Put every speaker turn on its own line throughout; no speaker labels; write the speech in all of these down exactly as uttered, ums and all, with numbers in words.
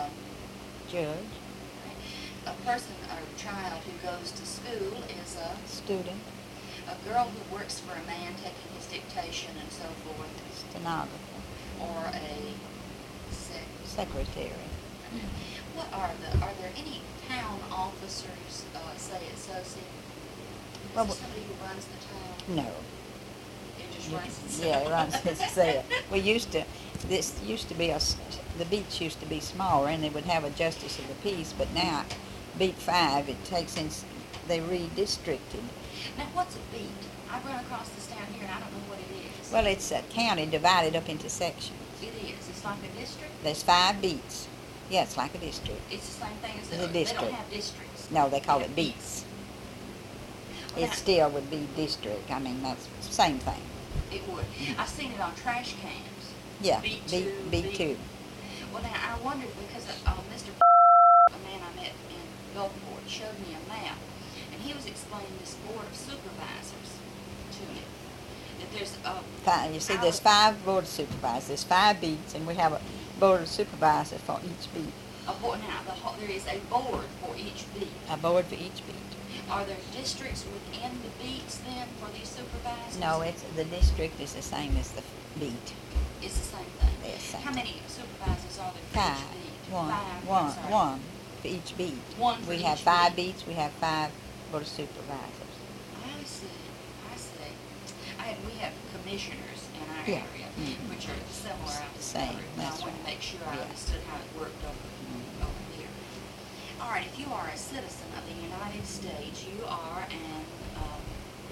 Judge.
A person or child who goes to school is a
Student.
a girl who works for a man taking his dictation and so forth,
Stenographer.
or a sec.
Secretary.
What are the, are there any town officers, uh, say at Sosie? Is
Well,
there somebody who runs the town?
No.
It just
You
runs
can-
itself?
Yeah, it runs itself. We used to, this used to be a, s- the beats used to be smaller, and they would have a justice of the peace, but now, beat five, it takes in, s- they redistricted.
Now, what's a beat? I've run across this down here and I don't know what it is.
Well, it's a county divided up into sections.
It is. It's like a district?
There's five beats. Yeah, it's like a district.
It's the same thing as
It's a
a, they
district.
don't have districts.
No, they call
They
it
have
beats.
Well,
It
that-
still would be district. I mean, that's the same thing.
It would. I've seen it on trash cans.
Yeah,
Beat
B,
two,
B
beat-
two.
Well, now, I wondered because uh, Mister a man I met in Gulfport, showed me a map, and he was explaining this board of supervisors to me. That there's a
Five, you see,
out
there's
of-
five board of supervisors. There's five beats, and we have a board of supervisors for each beat.
a board. Now, the whole, there is a board for each beat.
A board for each beat.
Are there districts within the beats then for these supervisors?
No, it's the district is the same as the beat.
It's the same thing.
They're the same.
How many supervisors are there for
Five.
each beat?
One.
Five.
One.
I'm sorry.
One for each beat.
One for
We have
each
five
beat.
beats. We have five board of supervisors.
I see. I see. I had, we have commissioners in our
Yeah.
area,
Mhm.
which are similar. I
Same,
discovered, but I
that's
wanted to
right.
make sure I
Yeah.
understood how it worked over,
Mhm.
over here. All right. If you are a citizen of the United States, you are an um,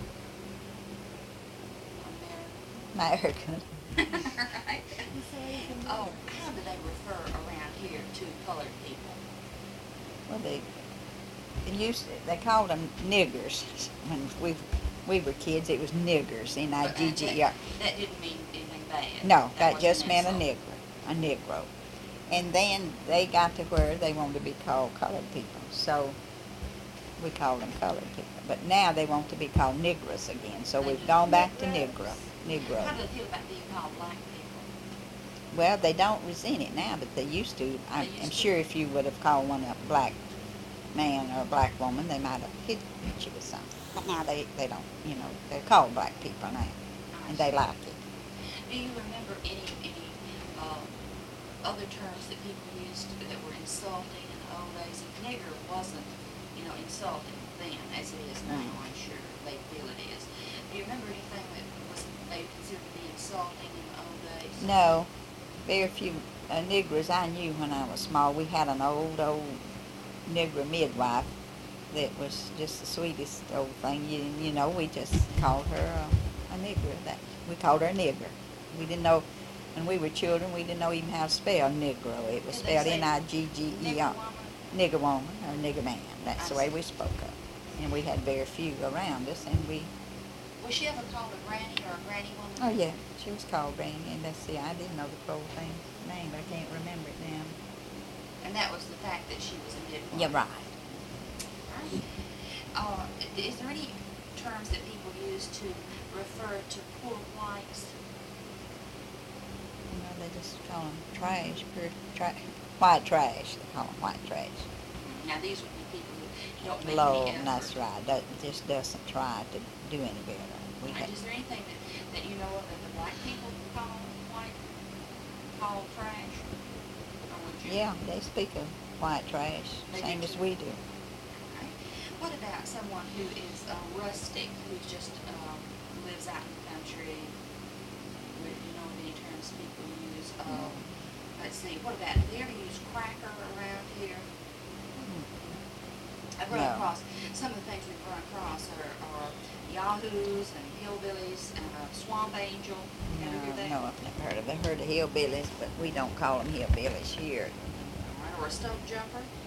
American.
American. Right. Oh, how do they refer around here to colored people?
Well, they, they used to, they called them niggers. When we we were kids, it was niggers, N I G G E R.
That didn't mean anything bad.
No, that
wasn't
just
an
meant a
insult.
nigger, a negro. And then they got to where they wanted to be called colored people, so we called them colored people. But now they want to be called niggers again, so
They
we've
just-
gone back to
Negroes.
negro,
How
negro.
do they feel about being called black people?
Well, they don't resent it now, but they used to. I'm,
They used
I'm
to.
sure if you would have called one a black man or a black woman, they might have hit you with something. But now they, they don't, you know, they're called black people now,
I
and they
see.
like it.
Do you remember any, any, uh, other terms that people used that were insulting in the old days? If nigger wasn't, you know, insulting then, as it is now,
Mm.
I'm sure they feel it is. Do you remember anything that was, they considered to be insulting in the old days?
No, very few uh, niggers I knew when I was small. We had an old, old nigger midwife that was just the sweetest old thing. You, you know, we just called her a, a nigger. That we called her a nigger. We didn't know, when we were children, we didn't know even how to spell Negro. It was
Did they
spelled
say
N I G G E
Nigger
R.
woman?
Nigger woman or nigger man. That's
I
the way
see.
we spoke of. And we had very few around us, and we,
Was she ever called a granny or a granny woman?
oh yeah, she was called Granny. And let's see, I didn't know the poor thing's name, but I can't remember it now.
And that was the fact that she was a midwife.
Yeah, right.
Right. Uh, is there any terms that people use to refer to poor whites?
You know, they just call them trash, pure tra- white trash. They call them white trash.
Now, these would be people who don't make
Low,
any effort.
and that's right. That just doesn't try to do any better. We
And
had,
is there anything that, that you know of that the black people call white, call trash? Or would you?
yeah, they speak of white trash,
They
same
do
as
too.
we do.
Okay. What about someone who is uh, rustic, who just um, lives out in the country? Would you know of any terms people use? Uh, let's see. What about? Do they ever use cracker around here? I've run
No.
across some of the things we've run across are, are yahoos and hillbillies and a swamp angel. You ever hear that?
No, no, I've never heard of it. I've heard of hillbillies, but we don't call them hillbillies here.
All right, or a stove jumper.